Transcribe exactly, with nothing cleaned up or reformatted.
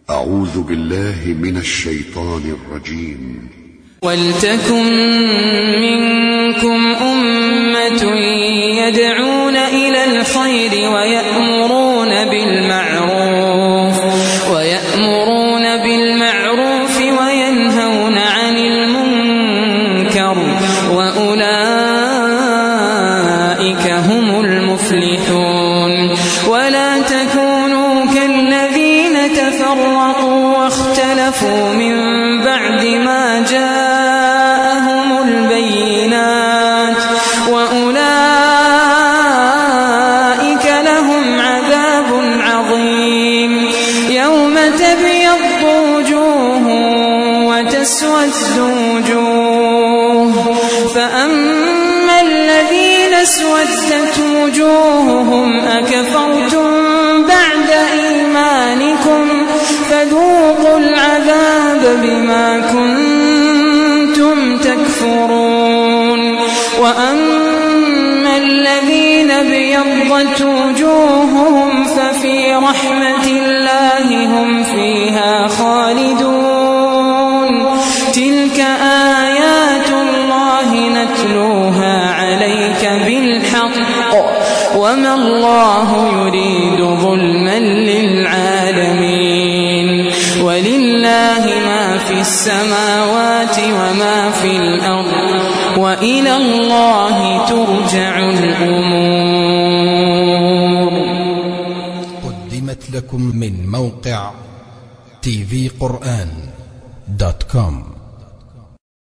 أعوذ بالله من الشيطان الرجيم. ولتكن منكم أمة يدعون إلى الخير ويأمرون بالمعروف ويأمرون بالمعروف وينهون عن المنكر وأولئك هم المفلحون. ولا تكونوا كالذين تفرقوا واختلفوا من بعد ما جاءهم البينات وأولئك لهم عذاب عظيم. يوم تبيض وجوه وتسود وجوه، فأما الذين اسودت وجوههم أكفرتم بعد إيمانكم فذوقوا العذاب بما كنتم تكفرون. وأما الذين ابيضت وجوههم ففي رحمة الله هم فيها خالدون. تلك آيات الله نتلوها عليك بالحق وما الله يريد ظلما للعالمين. ولله ما في السماوات وما في الأرض وإلى الله ترجع الأمور. قدمت لكم من موقع تي في قرآن دوت كوم.